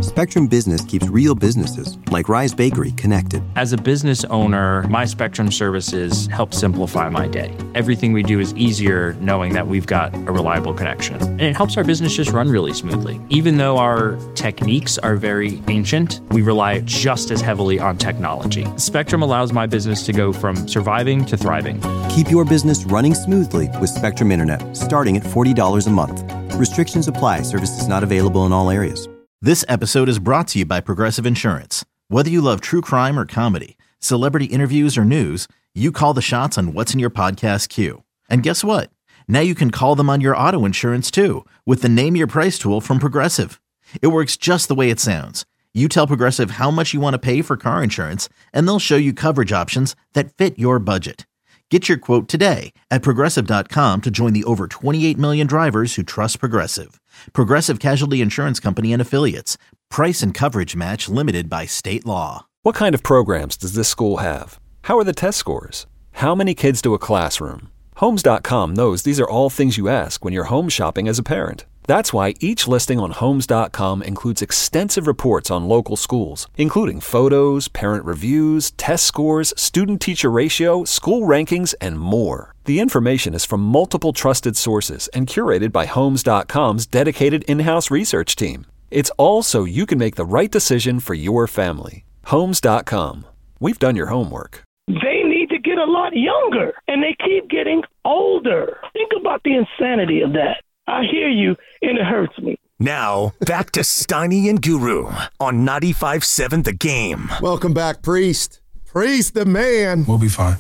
Spectrum Business keeps real businesses, like Rise Bakery, connected. As a business owner, my Spectrum services help simplify my day. Everything we do is easier knowing that we've got a reliable connection. And it helps our business just run really smoothly. Even though our techniques are very ancient, we rely just as heavily on technology. Spectrum allows my business to go from surviving to thriving. Keep your business running smoothly with Spectrum Internet, starting at $40 a month. Restrictions apply. Services not available in all areas. This episode is brought to you by Progressive Insurance. Whether you love true crime or comedy, celebrity interviews or news, you call the shots on what's in your podcast queue. And guess what? Now you can call them on your auto insurance too with the Name Your Price tool from Progressive. It works just the way it sounds. You tell Progressive how much you want to pay for car insurance, and they'll show you coverage options that fit your budget. Get your quote today at Progressive.com to join the over 28 million drivers who trust Progressive. Progressive Casualty Insurance Company and Affiliates. Price and coverage match limited by state law. What kind of programs does this school have? How are the test scores? How many kids to a classroom? Homes.com knows these are all things you ask when you're home shopping as a parent. That's why each listing on Homes.com includes extensive reports on local schools, including photos, parent reviews, test scores, student-teacher ratio, school rankings, and more. The information is from multiple trusted sources and curated by Homes.com's dedicated in-house research team. It's all so you can make the right decision for your family. Homes.com. We've done your homework. They need to get a lot younger, and they keep getting older. Think about the insanity of that. I hear you, and it hurts me. Now, back to Steiny and Guru on 95.7 The Game. Welcome back, Priest. Priest, the man. We'll be fine.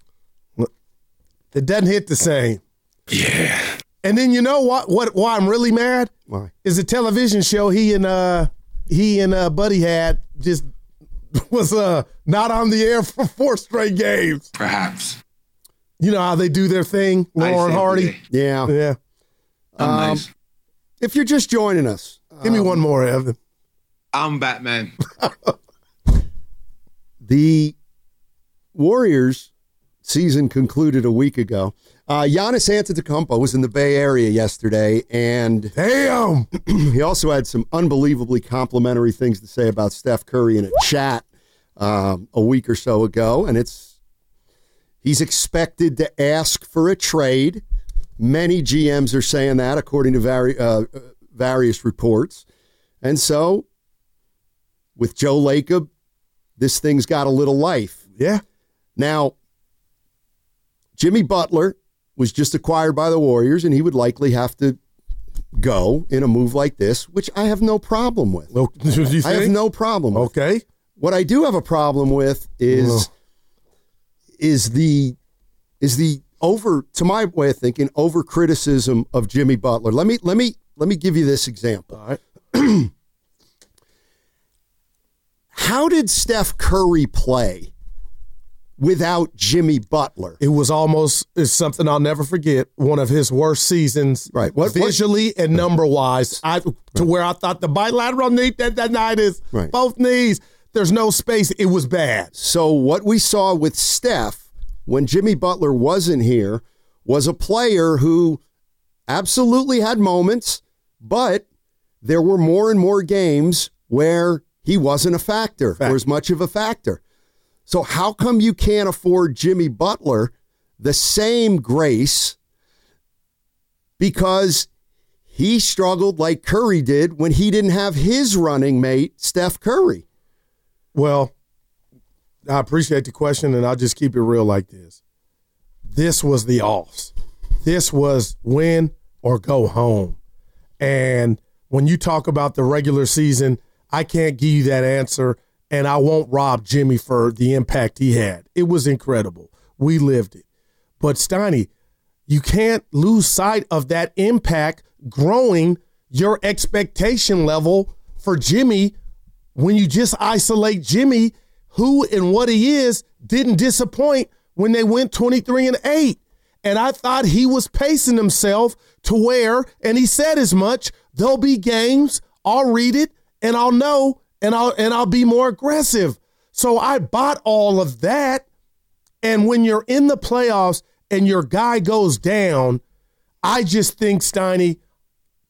It doesn't hit the same. Yeah. And then you know why I'm really mad? Why? Is a television show he and Buddy had just was not on the air for 4 straight games. Perhaps. You know how they do their thing, Lauren Hardy? Yeah. Nice. If you're just joining us, give me one more, Evan. I'm Batman. The Warriors season concluded a week ago. Giannis Antetokounmpo was in the Bay Area yesterday, and damn, he also had some unbelievably complimentary things to say about Steph Curry in a chat a week or so ago, and he's expected to ask for a trade. Many GMs are saying that, according to various reports. And so, with Joe Lacob, this thing's got a little life. Yeah. Now, Jimmy Butler was just acquired by the Warriors, and he would likely have to go in a move like this, which I have no problem with. I have no problem with. Okay. What I do have a problem with is the over, to my way of thinking, over criticism of Jimmy Butler. Let me give you this example. All right. How did Steph Curry play without Jimmy Butler? It's something I'll never forget. One of his worst seasons, right? Visually and number wise, to where I thought the bilateral knee that night is right. Both knees. There's no space. It was bad. So what we saw with Steph when Jimmy Butler wasn't here was a player who absolutely had moments, but there were more and more games where he wasn't a factor or as much of a factor. So how come you can't afford Jimmy Butler the same grace because he struggled like Curry did when he didn't have his running mate, Steph Curry? Well, I appreciate the question, and I'll just keep it real like this. This was the offs. This was win or go home. And when you talk about the regular season, I can't give you that answer, and I won't rob Jimmy for the impact he had. It was incredible. We lived it. But, Steiny, you can't lose sight of that impact growing your expectation level for Jimmy when you just isolate Jimmy, who and what he is, didn't disappoint when they went 23-8. And I thought he was pacing himself to where, and he said as much, there'll be games, I'll read it, and I'll know, and I'll be more aggressive. So I bought all of that. And when you're in the playoffs and your guy goes down, I just think, Steiny,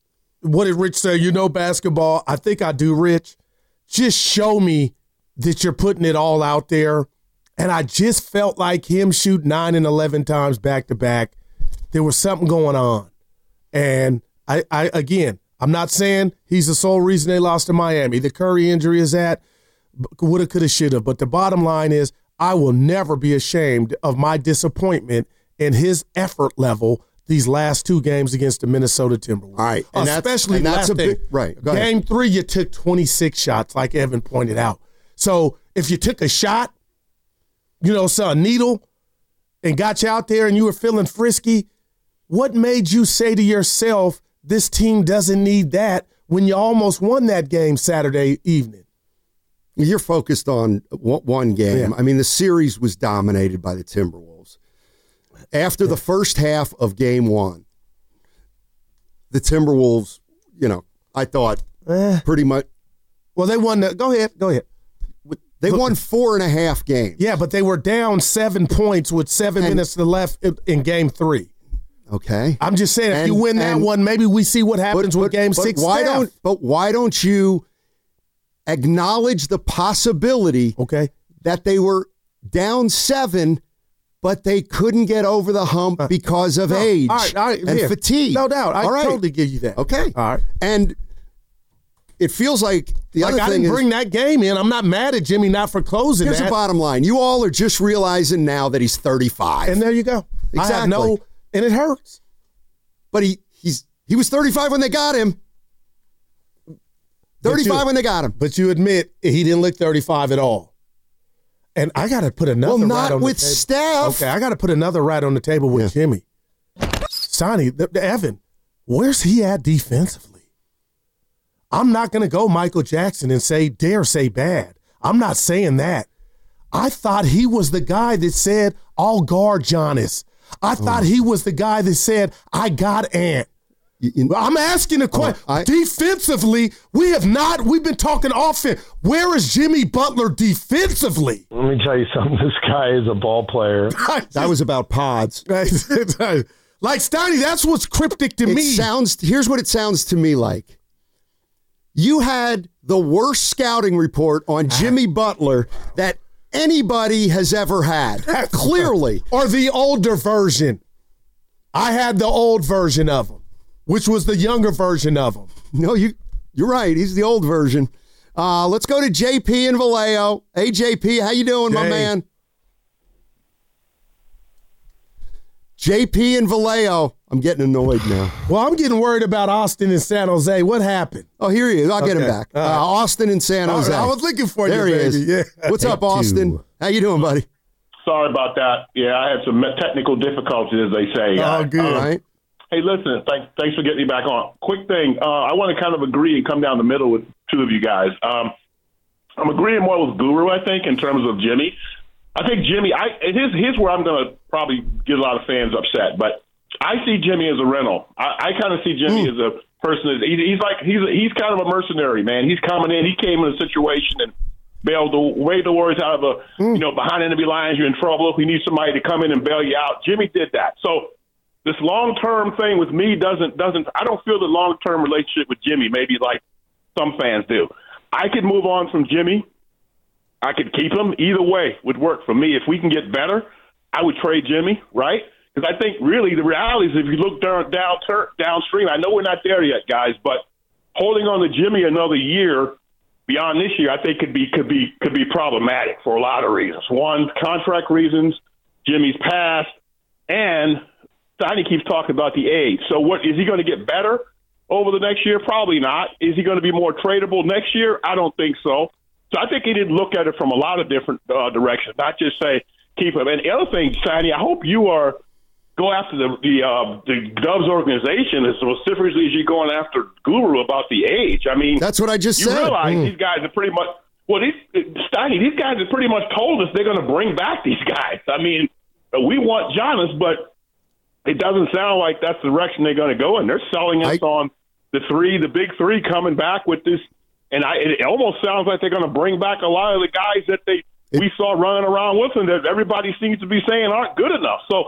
what did Rich say? You know basketball. I think I do, Rich. Just show me that you're putting it all out there. And I just felt like him shoot 9 and 11 times back-to-back. There was something going on. And I again, I'm not saying he's the sole reason they lost to Miami. The Curry injury is that. Woulda, coulda, shoulda. But the bottom line is I will never be ashamed of my disappointment in his effort level these last 2 games against the Minnesota Timberwolves. All right. And especially that's last a big, right. Go Game ahead. 3, you took 26 shots, like Evan pointed out. So if you took a shot, a needle, and got you out there and you were feeling frisky, what made you say to yourself, this team doesn't need that when you almost won that game Saturday evening? You're focused on one game. Yeah. I mean, the series was dominated by the Timberwolves. After the first half of game 1, the Timberwolves, I thought pretty much. Well, they won. Go ahead. They won 4.5 games. Yeah, but they were down 7 points with 7 minutes left in game 3. Okay. I'm just saying, if you win that one, maybe we see what happens with game 6. Why don't you acknowledge the possibility that they were down 7, but they couldn't get over the hump because of age and fatigue? No doubt. I totally give you that. Okay. All right. And it feels like the other I thing didn't is, bring that game in. I'm not mad at Jimmy not for closing here's that. the bottom line. You all are just realizing now that he's 35. And there you go. Exactly. And it hurts. But he was 35 when they got him. 35 when they got him. But you admit he didn't look 35 at all. And I got to put another right on the table. Well, not with Steph. Okay, I got to put another right on the table with Jimmy. Sonny, Evan, where's he at defensively? I'm not going to go Michael Jackson and dare say bad. I'm not saying that. I thought he was the guy that said, I'll guard Giannis. I thought he was the guy that said, I got Ant. I'm asking a question. Defensively, we've been talking offense. Where is Jimmy Butler defensively? Let me tell you something. This guy is a ball player. That was about pods. Like, Steiny, that's what's cryptic to me. Here's what it sounds to me like. You had the worst scouting report on Jimmy Butler that anybody has ever had. Clearly. Or the older version. I had the old version of him, which was the younger version of him. No, you're right. He's the old version. Let's go to JP in Vallejo. Hey, JP, how you doing, my man? JP in Vallejo. I'm getting annoyed now. Well, I'm getting worried about Austin and San Jose. What happened? Oh, here he is. I'll get him back. Austin and San Jose. I was looking for there you, he baby. is. Yeah. What's up, Austin? How you doing, buddy? Sorry about that. Yeah, I had some technical difficulties, as they say. Oh, good. All right. Hey, listen, thanks for getting me back on. Quick thing. I want to kind of agree and come down the middle with two of you guys. I'm agreeing more with Guru, I think, in terms of Jimmy. I think Jimmy, here's where I'm going to probably get a lot of fans upset, but I see Jimmy as a rental. I kind of see Jimmy as a person. He's kind of a mercenary, man. He's coming in. He came in a situation and bailed the Warriors out of behind enemy lines. You're in trouble. We need somebody to come in and bail you out. Jimmy did that. So this long-term thing with me doesn't. I don't feel the long-term relationship with Jimmy maybe like some fans do. I could move on from Jimmy. I could keep him. Either way would work for me. If we can get better, I would trade Jimmy, right? Because I think really the reality is if you look downstream, I know we're not there yet, guys, but holding on to Jimmy another year beyond this year, I think could be problematic for a lot of reasons. One, contract reasons, Jimmy's past, and Steiny keeps talking about the age. So what is he going to get better over the next year? Probably not. Is he going to be more tradable next year? I don't think so. So I think he did look at it from a lot of different directions, not just say keep him. And the other thing, Steiny, I hope you go after the Dubs organization as specifically as you're going after Guru about the age. I mean, that's what I just said. You realize these guys are pretty much Steiny. These guys have pretty much told us they're going to bring back these guys. I mean, we want Giannis, but it doesn't sound like that's the direction they're going to go in. They're selling us on the big three coming back with this. And it almost sounds like they're going to bring back a lot of the guys that we saw running around with them that everybody seems to be saying aren't good enough. So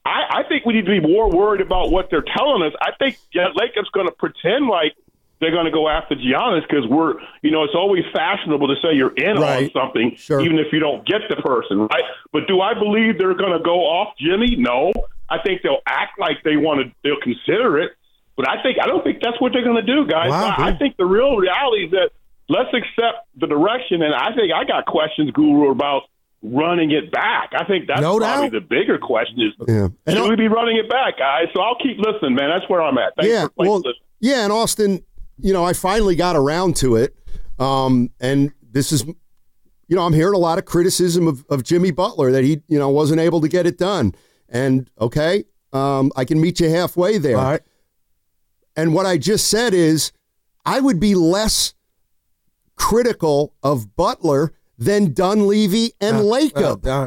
I think we need to be more worried about what they're telling us. I think Lakers going to pretend like they're going to go after Giannis because it's always fashionable to say you're in on something, even if you don't get the person, right? But do I believe they're going to go off Jimmy? No. I think they'll act like they'll consider it, but I don't think that's what they're going to do, guys. Wow, I think the real reality is that let's accept the direction, and I think I got questions, Guru, about running it back. I think that's probably the bigger question is, should we be running it back, guys? So I'll keep listening, man. That's where I'm at. Thanks for listening. Yeah, and Austin, I finally got around to it, and this is, I'm hearing a lot of criticism of Jimmy Butler that he, wasn't able to get it done. And, okay, I can meet you halfway there. All right. And what I just said is I would be less critical of Butler than Dunleavy and Lacob.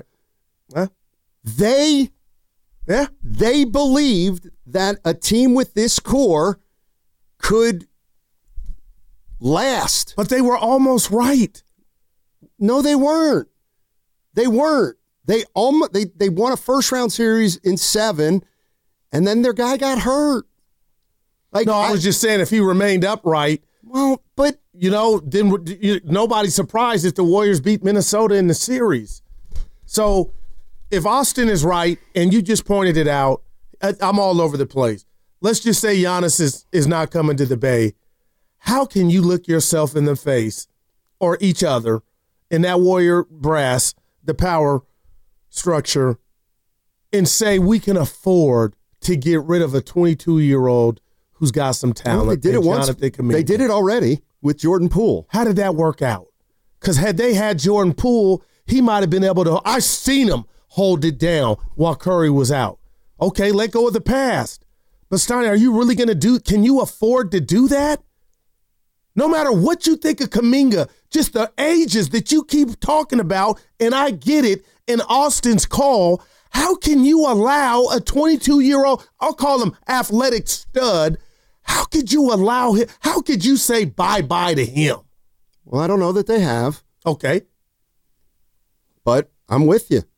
They believed that a team with this core could last. But they were almost right. No, they weren't. They won a first-round series in 7, and then their guy got hurt. I was just saying if he remained upright. Well, but then nobody's surprised if the Warriors beat Minnesota in the series. So if Austin is right, and you just pointed it out, I'm all over the place. Let's just say Giannis is not coming to the Bay. How can you look yourself in the face or each other in that Warrior brass, the power structure, and say we can afford to get rid of a 22-year-old who's got some talent? Well, they did it once. They did it already with Jordan Poole. How did that work out? Because had they had Jordan Poole, he might have been able to. I seen him hold it down while Curry was out. Okay, let go of the past. But Steiny, are you really going to do? Can you afford to do that? No matter what you think of Kuminga, just the ages that you keep talking about, and I get it, in Austin's call, how can you allow a 22-year-old, I'll call him athletic stud, how could you allow him, how could you say bye-bye to him? Well, I don't know that they have. Okay. But I'm with you.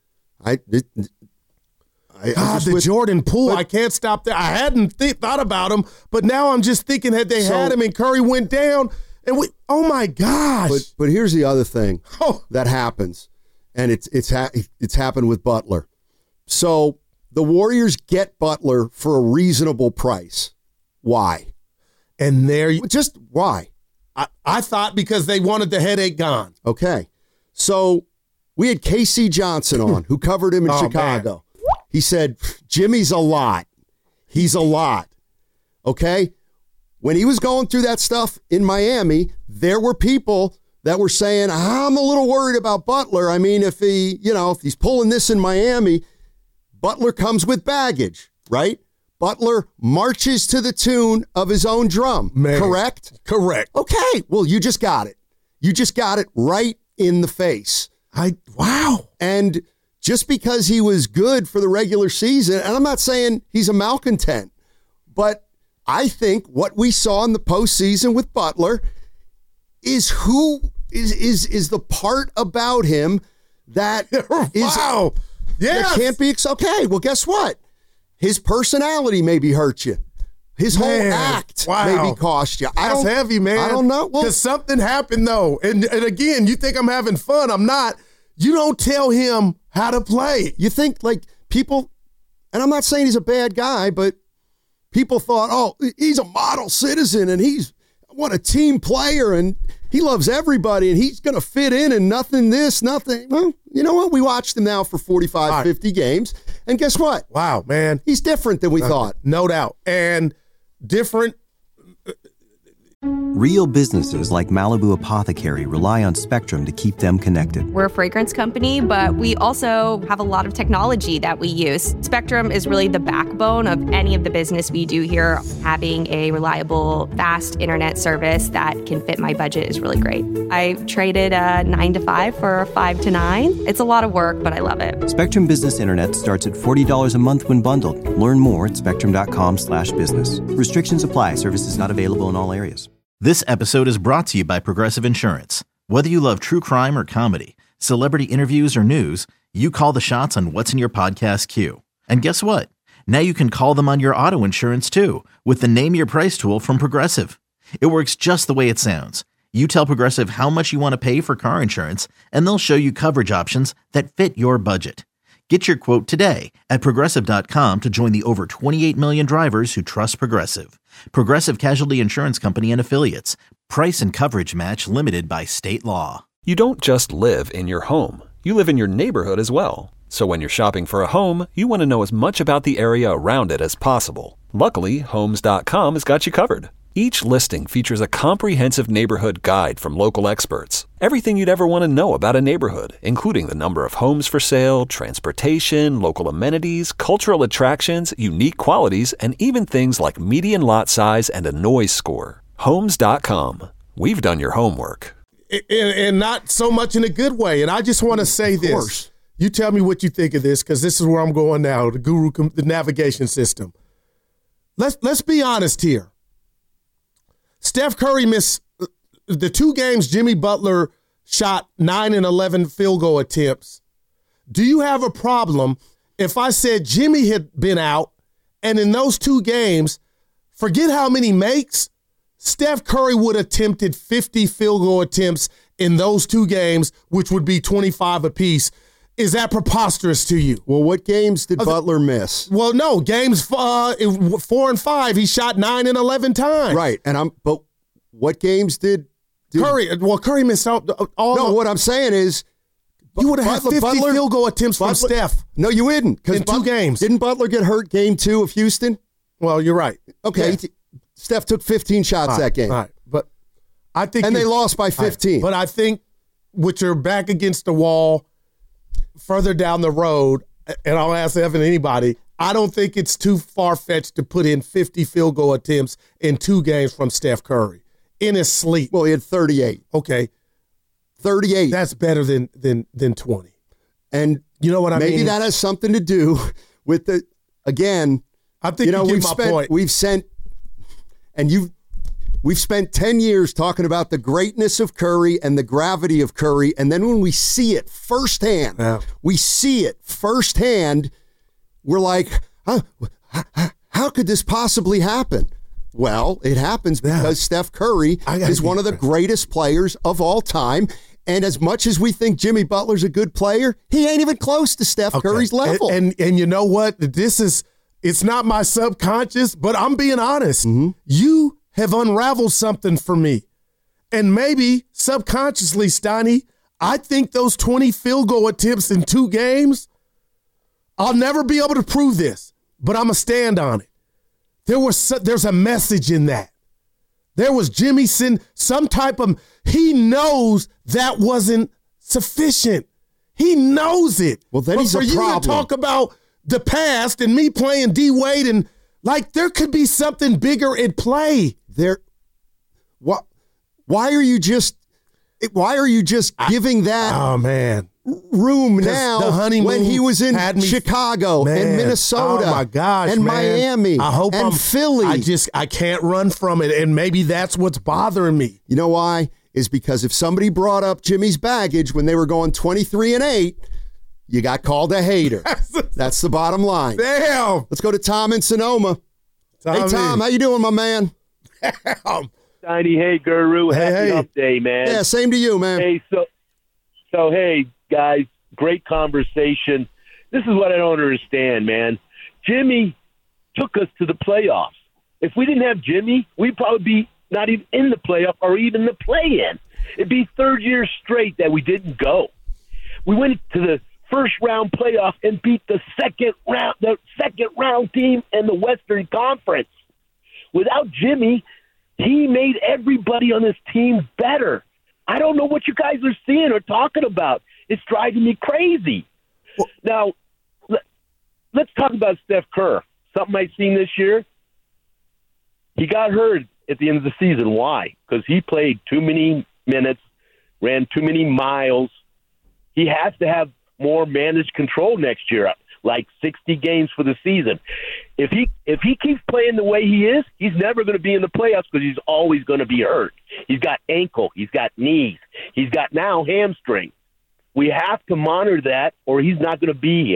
Jordan Poole, I can't stop there. I hadn't thought about him, but now I'm just thinking had they had him and Curry went down, and oh my gosh. But here's the other thing that happens, and it's happened with Butler. So the Warriors get Butler for a reasonable price. Why? And just why? I thought because they wanted the headache gone. Okay. So we had KC Johnson on, who covered him in Chicago. Man. He said, Jimmy's a lot. He's a lot. Okay? When he was going through that stuff in Miami, there were people that were saying, I'm a little worried about Butler. I mean, if he's pulling this in Miami, Butler comes with baggage, right? Butler marches to the tune of his own drum, correct? Correct. Okay, well, you just got it. You just got it right in the face. Wow. And just because he was good for the regular season, and I'm not saying he's a malcontent, but I think what we saw in the postseason with Butler is the part about him that is that can't be okay. Well, guess what? His personality maybe hurt you. His whole act maybe cost you. That's heavy, man. I don't know. Because something happened, though. And again, you think I'm having fun. I'm not. You don't tell him how to play. You think, people, and I'm not saying he's a bad guy, but people thought, he's a model citizen, and he's a team player, and he loves everybody, and he's going to fit in, and nothing. Well, you know what? We watched him now for 45, 50 games, and guess what? Wow, man. He's different than we thought. No doubt. And different. Real businesses like Malibu Apothecary rely on Spectrum to keep them connected. We're a fragrance company, but we also have a lot of technology that we use. Spectrum is really the backbone of any of the business we do here. Having a reliable, fast internet service that can fit my budget is really great. I traded a 9 to 5 for a 5 to 9. It's a lot of work, but I love it. Spectrum Business Internet starts at $40 a month when bundled. Learn more at spectrum.com/business. Restrictions apply. Services not available in all areas. This episode is brought to you by Progressive Insurance. Whether you love true crime or comedy, celebrity interviews or news, you call the shots on what's in your podcast queue. And guess what? Now you can call them on your auto insurance too with the Name Your Price tool from Progressive. It works just the way it sounds. You tell Progressive how much you want to pay for car insurance, and they'll show you coverage options that fit your budget. Get your quote today at Progressive.com to join the over 28 million drivers who trust Progressive. Progressive Casualty Insurance Company and Affiliates. Price and coverage match limited by state law. You don't just live in your home. You live in your neighborhood as well. So when you're shopping for a home, you want to know as much about the area around it as possible. Luckily, Homes.com has got you covered. Each listing features a comprehensive neighborhood guide from local experts. Everything you'd ever want to know about a neighborhood, including the number of homes for sale, transportation, local amenities, cultural attractions, unique qualities, and even things like median lot size and a noise score. Homes.com. We've done your homework. And not so much in a good way. And I just want to say this. You tell me what you think of this, because this is where I'm going now, the Guru, the navigation system. Let's be honest here. Steph Curry missed the 2 games. Jimmy Butler shot 9 and 11 field goal attempts. Do you have a problem if I said Jimmy had been out, and in those 2 games, forget how many makes, Steph Curry would have attempted 50 field goal attempts in those 2 games, which would be 25 apiece. Is that preposterous to you? Well, what games did Butler miss? Well, no, games 4 and 5, he shot 9 and 11 times. Right, but what games did Curry? Well, Curry missed out all. No, what I'm saying is, you would have had 50 field goal attempts from Steph. No, you wouldn't, because in 2 games. Didn't Butler get hurt game 2 of Houston? Well, you're right. Okay, yeah. Steph took 15 shots that game. All right, but I think, and they lost by 15. Right, but I think with your back against the wall, further down the road, and I'll ask Evan, anybody, I don't think it's too far-fetched to put in 50 field goal attempts in 2 games from Steph Curry in his sleep. Well, he had 38. Okay. 38. That's better than 20. And you know what I mean? Maybe that has something to do with the, again, I think you get my point. We've spent 10 years talking about the greatness of Curry and the gravity of Curry, and then when we see it firsthand, we're like, how could this possibly happen? Well, it happens because Steph Curry is one of the greatest players of all time, and as much as we think Jimmy Butler's a good player, he ain't even close to Steph Curry's level. And you know what? It's not my subconscious, but I'm being honest. Mm-hmm. You have unraveled something for me. And maybe subconsciously, Steiny, I think those 20 field goal attempts in 2 games, I'll never be able to prove this, but I'm going to stand on it. There's a message in that. There was Jimmy some type of, he knows that wasn't sufficient. He knows it. Well, then he's a problem. For you to talk about the past and me playing D Wade, and like there could be something bigger at play. Why are you just giving that room now the honeymoon when he was in Chicago and Minnesota oh my gosh, and Miami and Philly? I can't run from it, and maybe that's what's bothering me. You know why? Is because if somebody brought up Jimmy's baggage when they were going 23-8, you got called a hater. That's the bottom line. Damn. Let's go to Tom in Sonoma. Hey, Tom, how you doing, my man? Tiny, hey, Guru. Happy Hump Day, man. Yeah, same to you, man. Hey, so hey, guys, great conversation. This is what I don't understand, man. Jimmy took us to the playoffs. If we didn't have Jimmy, we'd probably be not even in the playoff or even the play-in. It'd be 3rd year straight that we didn't go. We went to the first round playoff and beat the second round team in the Western Conference. Without Jimmy, he made everybody on this team better. I don't know what you guys are seeing or talking about. It's driving me crazy. Now, let's talk about Steph Kerr. Something I've seen this year. He got hurt at the end of the season. Why? Because he played too many minutes, ran too many miles. He has to have more managed control next year, like 60 games for the season. If he keeps playing the way he is, he's never going to be in the playoffs because he's always going to be hurt. He's got ankle, he's got knees, he's got now hamstring. We have to monitor that, or he's not going to be here.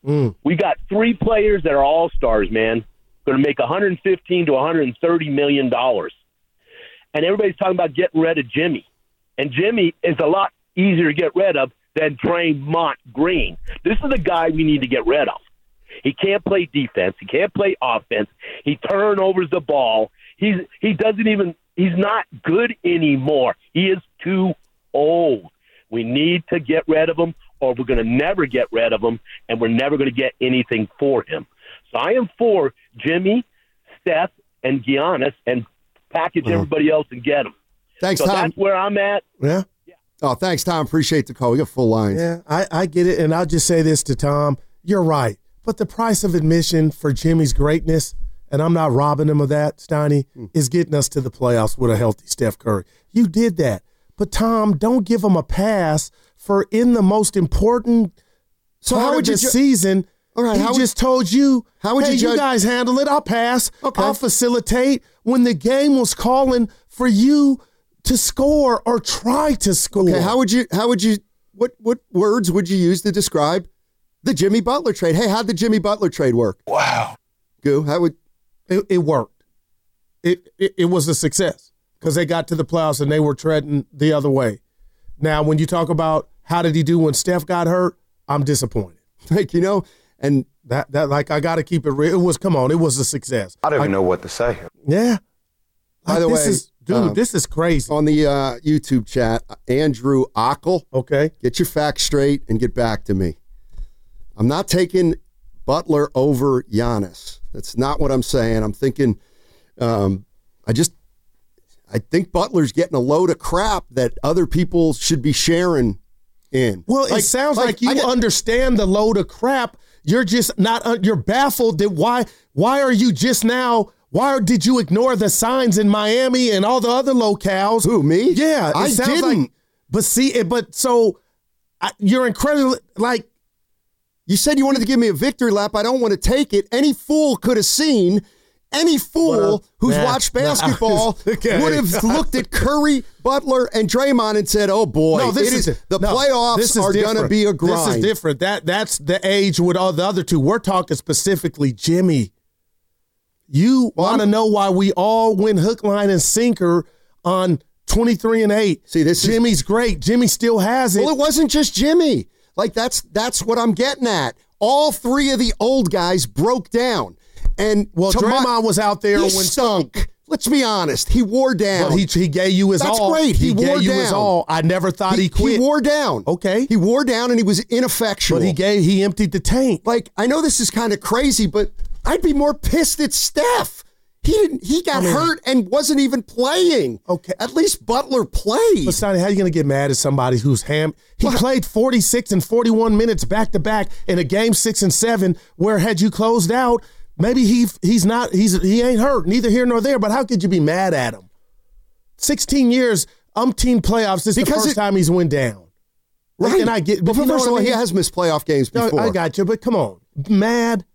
We got 3 players that are all-stars, man, going to make $115 to $130 million. And everybody's talking about getting rid of Jimmy. And Jimmy is a lot easier to get rid of than Draymond Green. This is the guy we need to get rid of. He can't play defense. He can't play offense. He turnovers the ball. He's not good anymore. He is too old. We need to get rid of him, or we're going to never get rid of him, and we're never going to get anything for him. So I am for Jimmy, Steph, and Giannis, and package everybody else and get them. Thanks, so Tom. That's where I'm at. Yeah. Oh, thanks, Tom. Appreciate the call. We got full lines. Yeah, I get it, and I'll just say this to Tom. You're right. But the price of admission for Jimmy's greatness, and I'm not robbing him of that, Steiny, is getting us to the playoffs with a healthy Steph Curry. You did that. But, Tom, don't give him a pass for in the most important part of the season. All right, he just told you, you guys handle it. I'll pass. Okay. I'll facilitate when the game was calling for you to score or try to score. Okay, what words would you use to describe the Jimmy Butler trade? Hey, how'd the Jimmy Butler trade work? Wow. Goo, how would it worked? It was a success because they got to the playoffs and they were treading the other way. Now, when you talk about how did he do when Steph got hurt, I'm disappointed. And that like I got to keep it real. It was a success. I don't even know what to say here. Yeah. By the way, this is crazy. On the YouTube chat, Andrew Ockel. Okay. Get your facts straight and get back to me. I'm not taking Butler over Giannis. That's not what I'm saying. I'm thinking, I think Butler's getting a load of crap that other people should be sharing in. Well, it sounds like you understand the load of crap. You're just not. You're baffled that why are you just now? Why did you ignore the signs in Miami and all the other locales? Who, me? Yeah, I didn't. You're incredibly like. You said you wanted to give me a victory lap. I don't want to take it. Any fool could have seen. Any fool who's watched basketball would have looked at Curry, Butler, and Draymond and said, "Oh boy, playoffs are going to be a grind." This is different. That's the age with all the other two. We're talking specifically Jimmy. You want to know why we all went hook, line, and sinker on 23-8? See, Jimmy's great. Jimmy still has it. Well, it wasn't just Jimmy. Like that's what I'm getting at. All 3 of the old guys broke down. And Draymond was out there he when stunk. Let's be honest. He wore down. But he gave you his all. That's great. He wore gave you down. His all. I never thought he quit. He wore down. Okay. He wore down and he was ineffectual. But he emptied the tank. Like, I know this is kind of crazy, but I'd be more pissed at Steph. He got hurt and wasn't even playing. Okay. At least Butler played. But Sonny, how are you going to get mad at somebody who's He played 46 and 41 minutes back to back in a game 6 and 7 where had you closed out, maybe he ain't hurt, neither here nor there, but how could you be mad at him? 16 years, umpteen playoffs, this is the first time he's went down. Right. And I get, but first of all, he has missed playoff games before. I got you, but come on. Mad.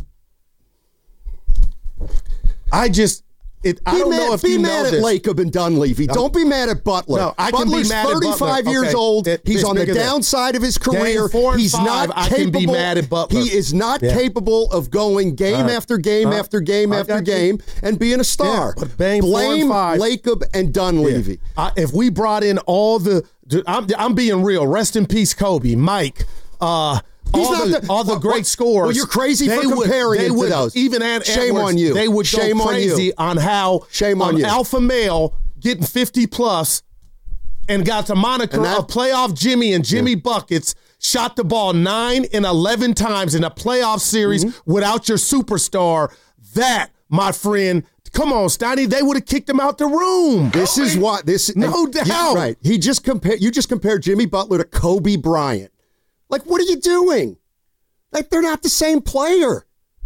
I don't know if you know this. Be mad at Lacob and Dunleavy. Don't be mad at Butler. No, I Butler's can be mad 35 years old. He's on the downside of his career. He's not capable. I can be mad at Butler. He is not capable of going game after game after game after game and being a star. But blame Lacob and Dunleavy. Yeah. If we brought in all the, I'm being real. Rest in peace, Kobe, Mike. All the great scores. Well, you're crazy for comparing him to those. Even Ant Shame Edwards, on you. They would go crazy on how alpha male getting 50+ and got the moniker of playoff Jimmy and Jimmy Buckets, shot the ball 9 and 11 times in a playoff series without your superstar. That, my friend, come on, Steiny, they would have kicked him out the room. This is what no doubt. Right. You just compared Jimmy Butler to Kobe Bryant. Like, what are you doing? Like, they're not the same player.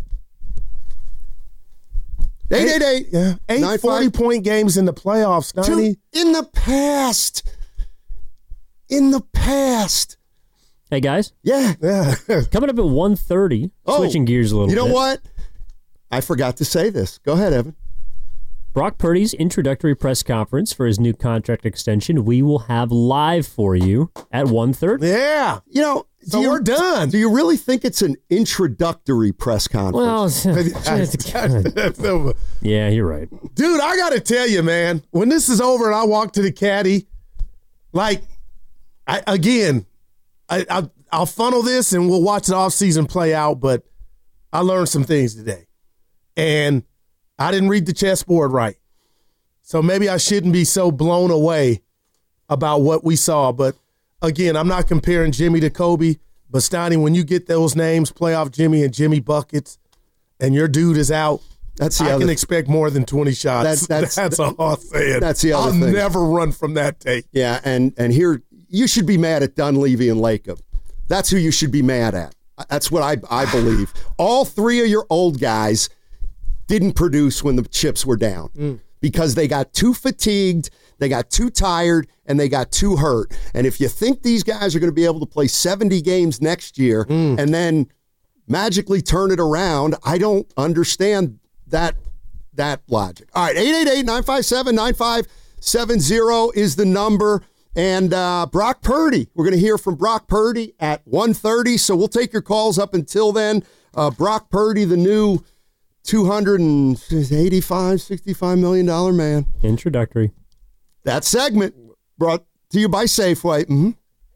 888. Yeah. 8 40-point games in the playoffs, Steiny. In the past. Hey, guys. Yeah. Coming up at 1:30, switching gears a little bit. You know what? I forgot to say this. Go ahead, Evan. Brock Purdy's introductory press conference for his new contract extension, we will have live for you at 1:30. Yeah. You know, So we're done. Do you really think it's an introductory press conference? Well, yeah, you're right. Dude, I got to tell you, man, when this is over and I walk to the caddy, like, I'll funnel this and we'll watch the offseason play out, but I learned some things today. And I didn't read the chessboard right. So maybe I shouldn't be so blown away about what we saw. But, again, I'm not comparing Jimmy to Kobe. But, Steiny, when you get those names, playoff Jimmy and Jimmy Buckets, and your dude is out, I can expect more than 20 shots. That's all I'm saying. That's the other thing. I'll never run from that tape. Yeah, and here, you should be mad at Dunleavy and Lacob. That's who you should be mad at. That's what I believe. All three of your old guys didn't produce when the chips were down because they got too fatigued, they got too tired, and they got too hurt. And if you think these guys are going to be able to play 70 games next year and then magically turn it around, I don't understand that logic. All right, 888-957-9570 is the number. And Brock Purdy, we're going to hear from Brock Purdy at 1:30, so we'll take your calls up until then. Brock Purdy, the new $265 million man. Introductory. That segment brought to you by Safeway. Mm-hmm.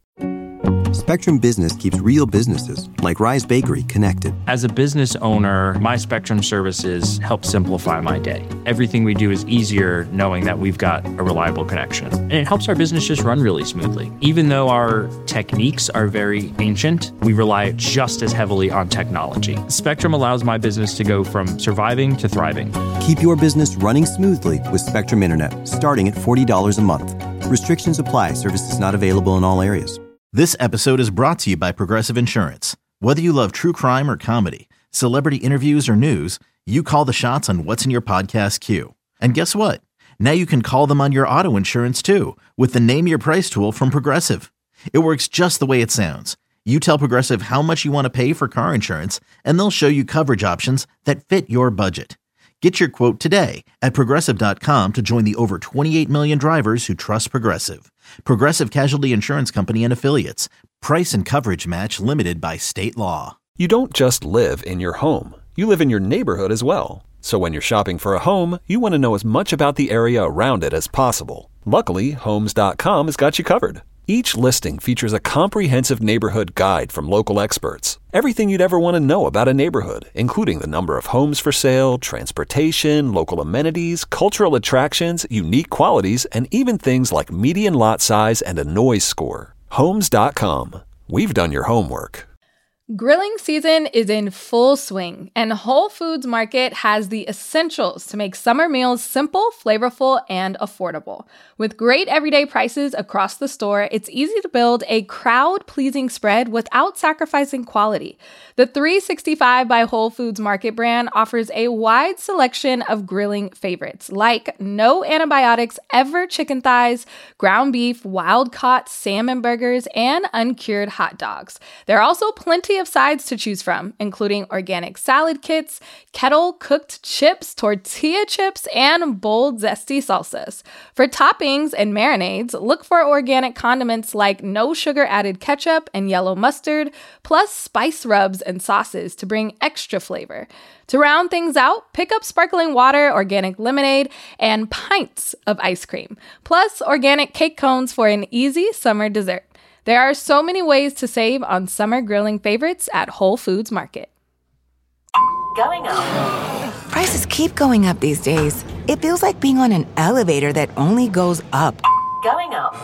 Spectrum Business keeps real businesses, like Rise Bakery, connected. As a business owner, my Spectrum services help simplify my day. Everything we do is easier knowing that we've got a reliable connection. And it helps our business just run really smoothly. Even though our techniques are very ancient, we rely just as heavily on technology. Spectrum allows my business to go from surviving to thriving. Keep your business running smoothly with Spectrum Internet, starting at $40 a month. Restrictions apply. Services not available in all areas. This episode is brought to you by Progressive Insurance. Whether you love true crime or comedy, celebrity interviews or news, you call the shots on what's in your podcast queue. And guess what? Now you can call them on your auto insurance too with the Name Your Price tool from Progressive. It works just the way it sounds. You tell Progressive how much you want to pay for car insurance, and they'll show you coverage options that fit your budget. Get your quote today at Progressive.com to join the over 28 million drivers who trust Progressive. Progressive Casualty Insurance Company and Affiliates. Price and coverage match limited by state law. You don't just live in your home. You live in your neighborhood as well. So when you're shopping for a home, you want to know as much about the area around it as possible. Luckily, Homes.com has got you covered. Each listing features a comprehensive neighborhood guide from local experts. Everything you'd ever want to know about a neighborhood, including the number of homes for sale, transportation, local amenities, cultural attractions, unique qualities, and even things like median lot size and a noise score. Homes.com. We've done your homework. Grilling season is in full swing, and Whole Foods Market has the essentials to make summer meals simple, flavorful, and affordable. With great everyday prices across the store, it's easy to build a crowd-pleasing spread without sacrificing quality. The 365 by Whole Foods Market brand offers a wide selection of grilling favorites, like no antibiotics ever chicken thighs, ground beef, wild-caught salmon burgers, and uncured hot dogs. There are also plenty of sides to choose from, including organic salad kits, kettle-cooked chips, tortilla chips, and bold, zesty salsas. For toppings and marinades, look for organic condiments like no sugar-added ketchup and yellow mustard, plus spice rubs and sauces to bring extra flavor. To round things out, pick up sparkling water, organic lemonade, and pints of ice cream, plus organic cake cones for an easy summer dessert. There are so many ways to save on summer grilling favorites at Whole Foods Market. Going up. Prices keep going up these days. It feels like being on an elevator that only goes up. Going up.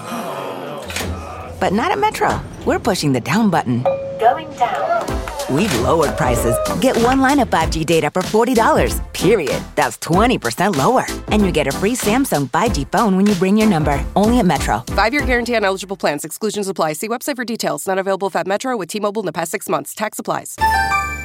But not at Metro. We're pushing the down button. Going down. We've lowered prices. Get one line of 5G data for $40, period. That's 20% lower. And you get a free Samsung 5G phone when you bring your number. Only at Metro. 5-year guarantee on eligible plans. Exclusions apply. See website for details. Not available at Metro with T-Mobile in the past 6 months. Tax applies.